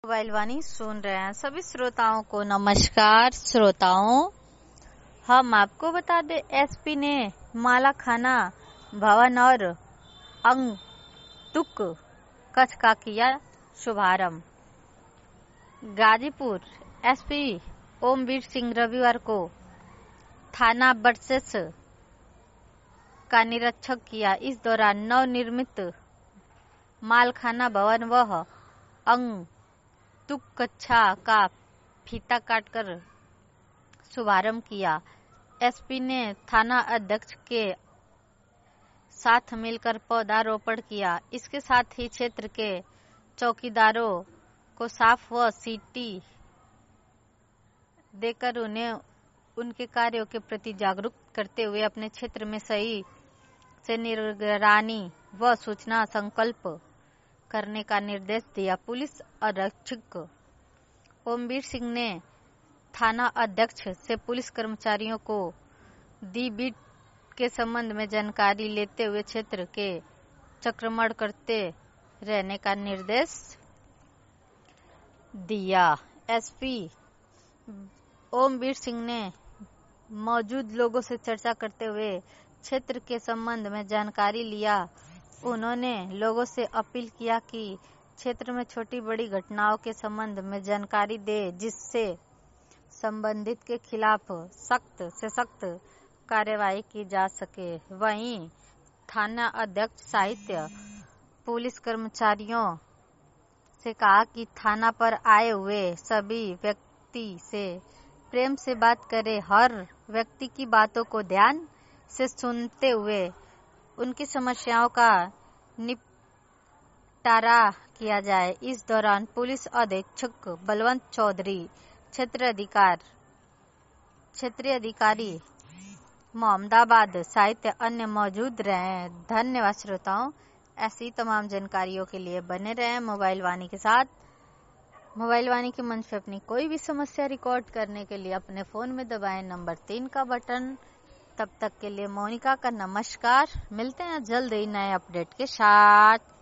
Mobile वाणी सुन रहे हैं सभी श्रोताओं को नमस्कार। श्रोताओं, हम आपको बता दें, एसपी ने माला खाना भवन और अंगतुक कक्ष का किया शुभारंभ। गाजीपुर एसपी ओमवीर सिंह रविवार को थाना बरसेस का निरीक्षण किया। इस दौरान नवनिर्मित मालखाना भवन व अंगतुक कक्षा का फीता काटकर शुभारंभ किया। एसपी ने थाना अध्यक्ष के साथ मिलकर पौधारोपण किया। इसके साथ ही क्षेत्र के चौकीदारों को साफ व सीटी देकर उन्हें उनके कार्यों के प्रति जागरूक करते हुए अपने क्षेत्र में सही से निगरानी व सूचना संकल्प करने का निर्देश दिया। पुलिस अधीक्षक ओमवीर सिंह ने थाना अध्यक्ष से पुलिस कर्मचारियों को दी बीट के संबंध में जानकारी लेते हुए क्षेत्र के चक्रमण करते रहने का निर्देश दिया। एसपी ओमवीर सिंह ने मौजूद लोगों से चर्चा करते हुए क्षेत्र के संबंध में जानकारी लिया। उन्होंने लोगों से अपील किया कि क्षेत्र में छोटी बड़ी घटनाओं के संबंध में जानकारी दे, जिससे संबंधित के खिलाफ सख्त से सख्त कार्यवाही की जा सके। वहीं थाना अध्यक्ष साहित्य पुलिस कर्मचारियों से कहा कि थाना पर आए हुए सभी व्यक्ति से प्रेम से बात करें, हर व्यक्ति की बातों को ध्यान से सुनते हुए उनकी समस्याओं का निपटारा किया जाए। इस दौरान पुलिस अधीक्षक बलवंत चौधरी, क्षेत्रीय अधिकारी मोहम्मदाबाद साहित्य अन्य मौजूद रहे। धन्यवाद श्रोताओं। ऐसी तमाम जानकारियों के लिए बने रहें मोबाइल वाणी के साथ। मोबाइल वाणी के मंच पे अपनी कोई भी समस्या रिकॉर्ड करने के लिए अपने फोन में दबाएं नंबर 3 का बटन। तब तक के लिए मोनिका का नमस्कार। मिलते हैं जल्द ही नए अपडेट के साथ।